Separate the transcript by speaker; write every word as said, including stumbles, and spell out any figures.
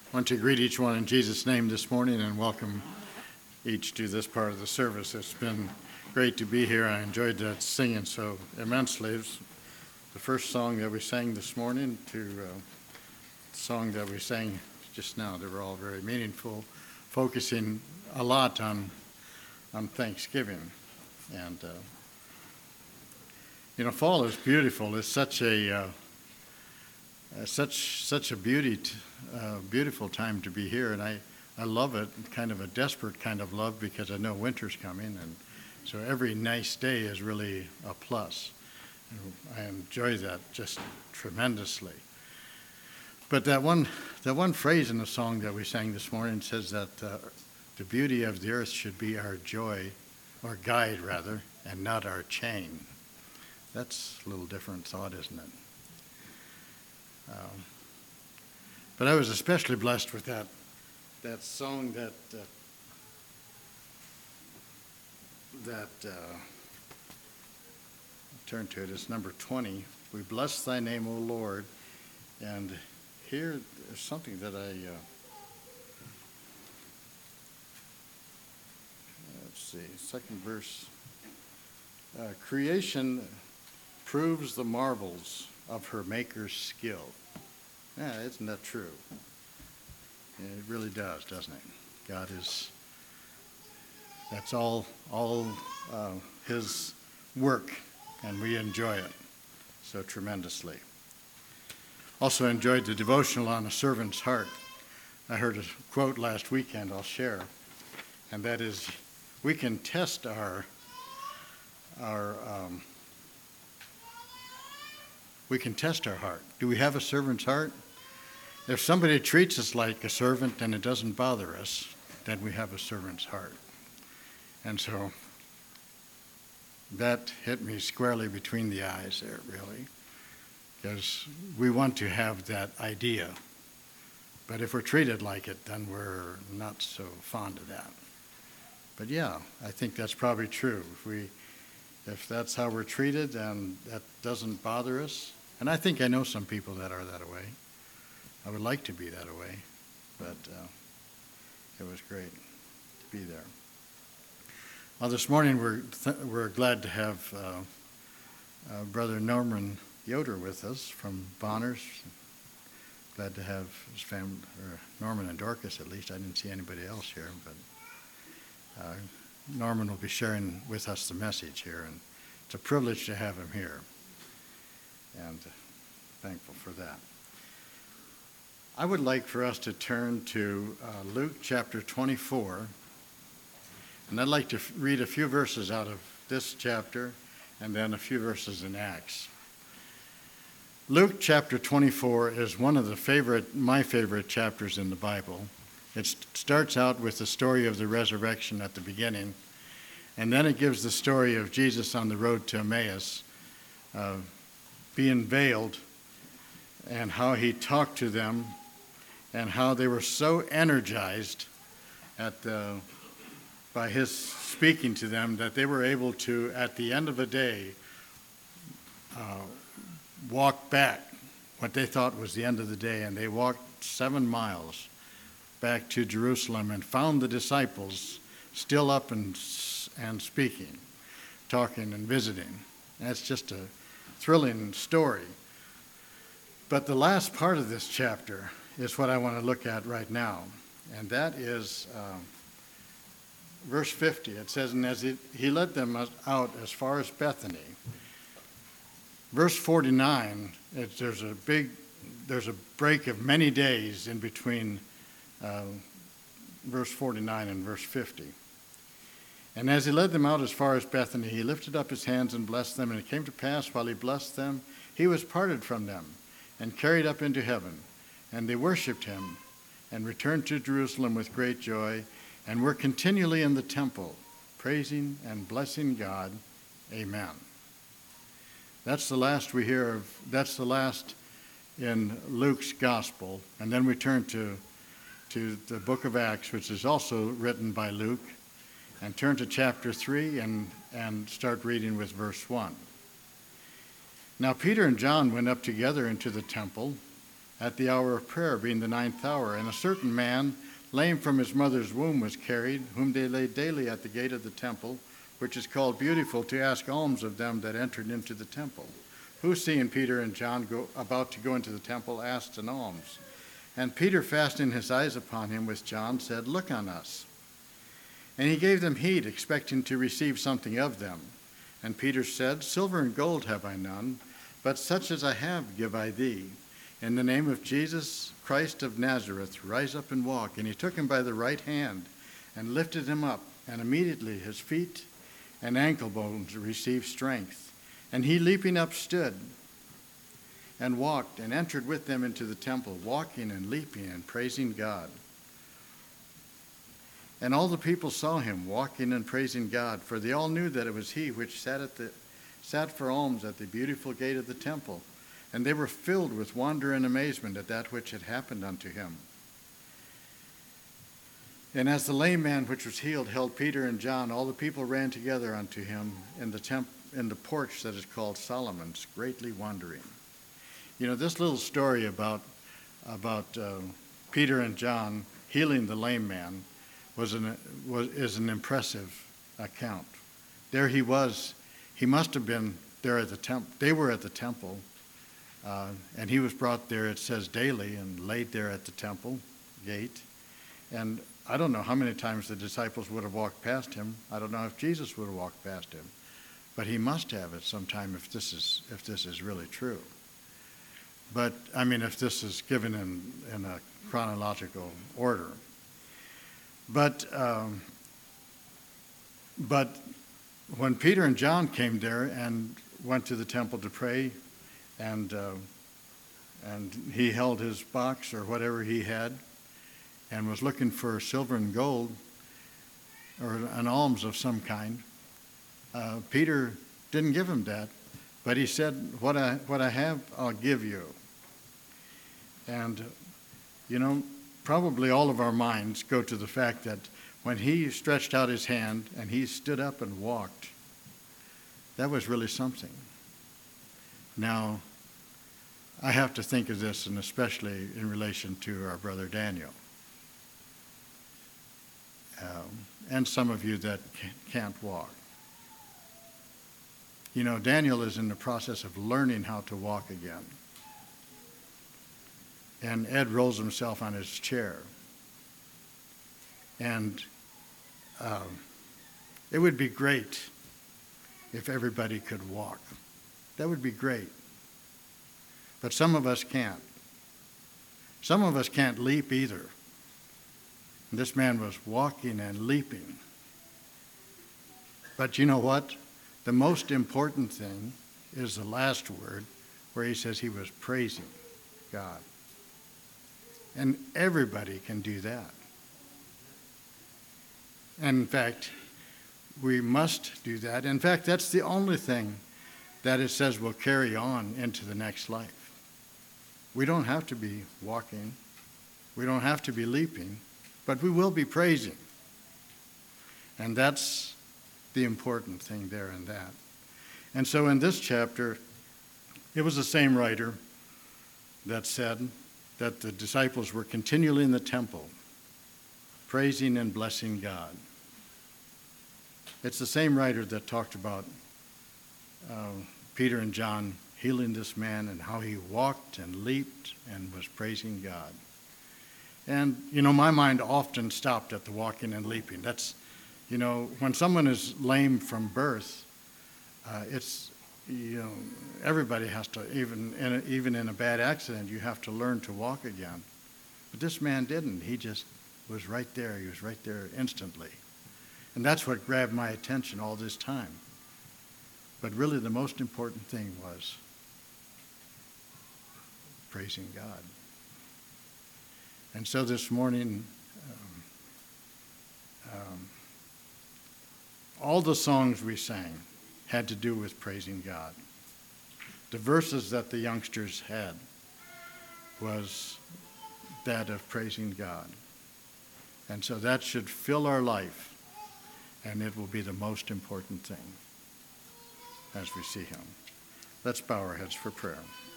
Speaker 1: I want to greet each one in Jesus' name this morning and welcome each to this part of the service. It's been great to be here. I enjoyed that singing so immensely. It was the first song that we sang this morning to uh, the song that we sang just now. They were all very meaningful, focusing a lot on on Thanksgiving. And, uh, you know, fall is beautiful. It's such a uh, uh, such such a beauty, t- uh, beautiful time to be here. And I, I love it, kind of a desperate kind of love because I know winter's coming. And so every nice day is really a plus. And I enjoy that just tremendously. But that one, that one phrase in the song that we sang this morning says that uh, the beauty of the earth should be our joy, or guide rather, and not our chain. That's a little different thought, isn't it? Um, but I was especially blessed with that that song that uh, that uh, turn to it. It's number twenty. We bless Thy name, O Lord, and here is something that I. Uh, let's see, second verse. Uh, creation proves the marvels of her maker's skill. Yeah, isn't that true? Yeah, it really does, doesn't it? God is, that's all, all uh, his work, and we enjoy it so tremendously. Also enjoyed the devotional on a servant's heart. I heard a quote last weekend I'll share, and that is, we can test our, our um, we can test our heart. Do we have a servant's heart? If somebody treats us like a servant and it doesn't bother us, then we have a servant's heart. And so that hit me squarely between the eyes there, really, because we want to have that idea. But if we're treated like it, then we're not so fond of that. But yeah, I think that's probably true. If we, if that's how we're treated and that doesn't bother us, and I think I know some people that are that way. I would like to be that way, but uh, it was great to be there. Well, this morning we're th- we're glad to have uh, uh, Brother Norman Yoder with us from Bonners. Glad to have his family, or Norman and Dorcas at least. I didn't see anybody else here, but uh, Norman will be sharing with us the message here, and it's a privilege to have him here. And thankful for that. I would like for us to turn to uh, Luke chapter twenty-four, and I'd like to f- read a few verses out of this chapter and then a few verses in Acts. Luke chapter twenty-four is one of the favorite, my favorite chapters in the Bible. It st- starts out with the story of the resurrection at the beginning, and then it gives the story of Jesus on the road to Emmaus, uh, being veiled, and how he talked to them, and how they were so energized at the, by his speaking to them that they were able to, at the end of the day, uh, walk back what they thought was the end of the day, and they walked seven miles back to Jerusalem and found the disciples still up and and speaking, talking and visiting. That's just a thrilling story. But the last part of this chapter is what I want to look at right now, and that is um, verse fifty. It says, and as he, he led them out as far as Bethany. Verse forty-nine, it, there's a big, there's a break of many days in between uh, verse forty-nine and verse fifty. And as he led them out as far as Bethany, he lifted up his hands and blessed them. And it came to pass, while he blessed them, he was parted from them and carried up into heaven. And they worshipped him and returned to Jerusalem with great joy and were continually in the temple, praising and blessing God. Amen. That's the last we hear of, that's the last in Luke's gospel. And then we turn to, to the book of Acts, which is also written by Luke. And turn to chapter three and, and start reading with verse one. Now Peter and John went up together into the temple, at the hour of prayer, being the ninth hour. And a certain man, lame from his mother's womb, was carried, whom they laid daily at the gate of the temple, which is called Beautiful, to ask alms of them that entered into the temple. Who, seeing Peter and John go, about to go into the temple, asked an alms. And Peter, fastening his eyes upon him with John, said, Look on us. And he gave them heed, expecting to receive something of them. And Peter said, Silver and gold have I none, but such as I have give I thee. In the name of Jesus Christ of Nazareth, rise up and walk. And he took him by the right hand and lifted him up, and immediately his feet and ankle bones received strength. And he, leaping up, stood and walked and entered with them into the temple, walking and leaping and praising God. And all the people saw him walking and praising God, for they all knew that it was he which sat at the sat for alms at the beautiful gate of the temple. And they were filled with wonder and amazement at that which had happened unto him. And as the lame man which was healed held Peter and John, all the people ran together unto him in the temp- in the porch that is called Solomon's, greatly wondering. You know, this little story about about uh, Peter and John healing the lame man was an was is an impressive account. There he was. He must have been there at the temple. They were at the temple, uh, and he was brought there, it says, daily, and laid there at the temple gate. And I don't know how many times the disciples would have walked past him. I don't know if Jesus would have walked past him, but he must have at some time if this is if this is really true. But I mean, if this is given in in a chronological order. But um, but when Peter and John came there and went to the temple to pray, and uh, and he held his box or whatever he had, and was looking for silver and gold or an alms of some kind, uh, Peter didn't give him that, but he said, "What I what I have, I'll give you." And you know, probably all of our minds go to the fact that when he stretched out his hand and he stood up and walked, that was really something. Now, I have to think of this, and especially in relation to our brother Daniel. Um, and some of you that can't walk. You know, Daniel is in the process of learning how to walk again. And Ed rolls himself on his chair. And um, it would be great if everybody could walk. That would be great. But some of us can't. Some of us can't leap either. And this man was walking and leaping. But you know what? The most important thing is the last word, where he says he was praising God. And everybody can do that. And in fact, we must do that. In fact, that's the only thing that it says will carry on into the next life. We don't have to be walking. We don't have to be leaping, but we will be praising. And that's the important thing there in that. And so in this chapter, it was the same writer that said that the disciples were continually in the temple, praising and blessing God. It's the same writer that talked about uh, Peter and John healing this man and how he walked and leaped and was praising God. And, you know, my mind often stopped at the walking and leaping. That's, you know, when someone is lame from birth, uh, it's, you know, everybody has to, even in, a, even in a bad accident, you have to learn to walk again. But this man didn't. He just was right there. He was right there instantly. And that's what grabbed my attention all this time. But really the most important thing was praising God. And so this morning, um, um, all the songs we sang had to do with praising God. The verses that the youngsters had was that of praising God. And so that should fill our life, and it will be the most important thing as we see him. Let's bow our heads for prayer.